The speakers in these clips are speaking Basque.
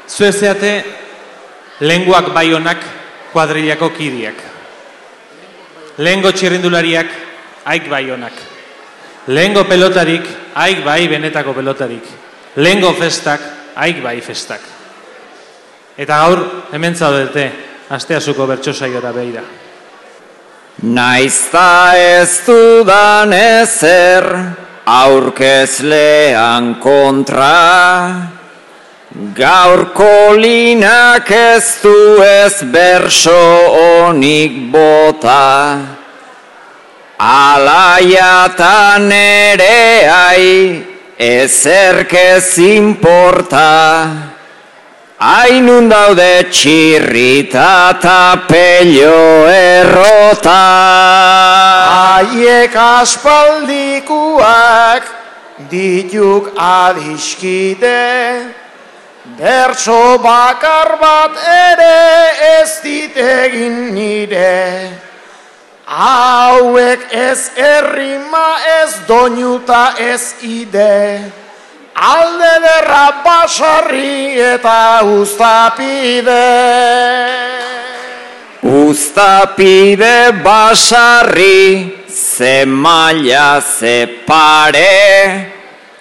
Zuezeate lenguak baionak kuadrilako kidiak. Lehengo txirrindulariak aik baionak. Lehengo pelotarik aik bai benetako pelotarik. Lehengo festak aik bai festak. Eta gaur hemen zaudete asteazuko bertsosaiora beira. Naizta ez dudan ezer aurkezlean kontra, gaurko linak ez du ez berso onik bota, alaiatan ere ai ezerk ez inporta, hainun daude txirrita eta pello errota. Haiek aspaldikuak dituk adiskide, bertso bakar bat ere ez ditegin nire. Hauek ez errima, ez doinuta, ez ide, alde derra basarri eta ustapide. Ustapide basarri, ze maila ze pare,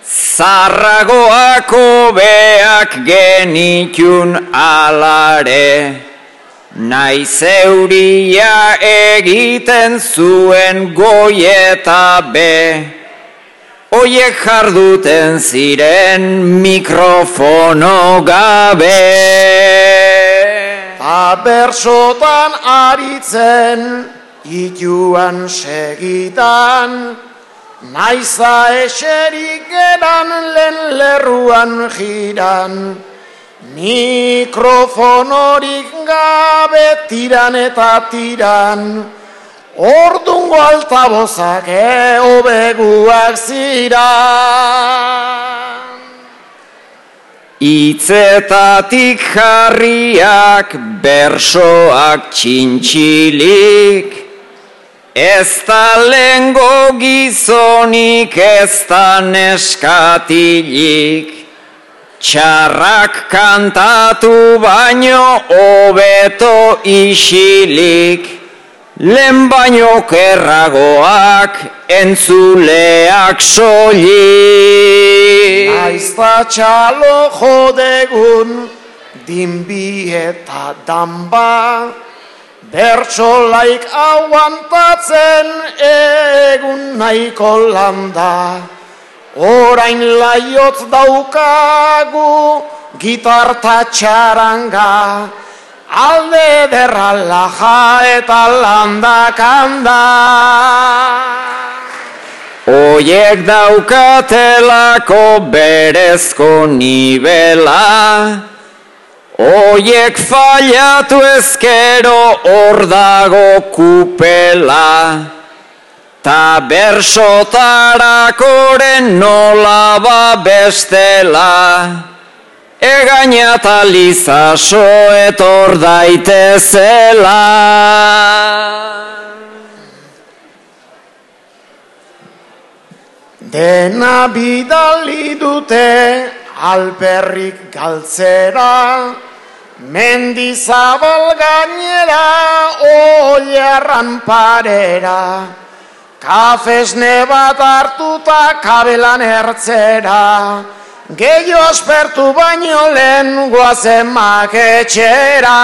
zarragoako beak genitun alare. Naiz euria egiten zuen goi eta be, oiek jarduten ziren mikrofono gabe. Ta bersotan aritzen, ituan segitan, naiza eserik geran lehen lerruan jiran, mikrofonorik gabe tiran eta tiran, ordungo altabozak hobeguak ziran. Itzetatik jarriak bersoak txintxilik, ez da lehengo gizonik ez da neskatilik, txarrak kantatu baino hobeto isilik, lehen baino kerragoak entzuleak soilik. Naizta txalo jodegun dinbi eta danba, bertsolaik aguantatzen egun nahiko landa. Orain laiotz daukagu gitarta txaranga, alde derra laja eta landa kanda. Oiek daukatelako berezko nibela, oiek fallatu ezkero hor dago kupela, ta bersotarakoren nola ba bestela, egaina eta lizaso etor daitezela. Dena bidali dute alperrik galtzera, mendizabal gainera oilarran parera, kafesne bat hartuta kabelan ertzera, gehiago aspertu baino lehen guazen maketxera.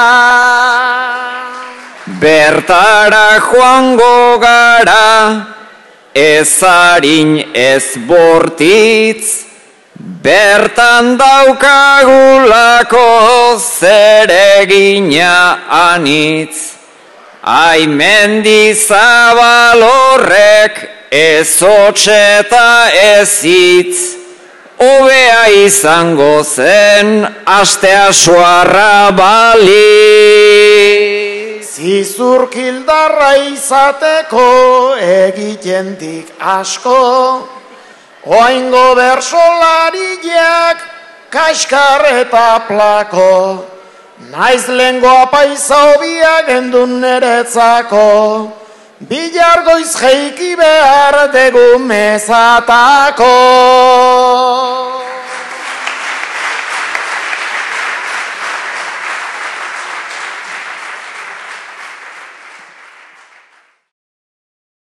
Bertara joango gara, ez harin ez bortitz, bertan daukagulako zeregina anitz. Ai mendizabal horrek ez hotxeta ez hitz, hobea izango zen astea suarra bali. Zizurkildarra izateko egitendik asko, oaingo bersolariak kaskar eta plako, naiz lengoa paisa hobia gendun neretzako, bilargoiz jeiki behar degu mezatako.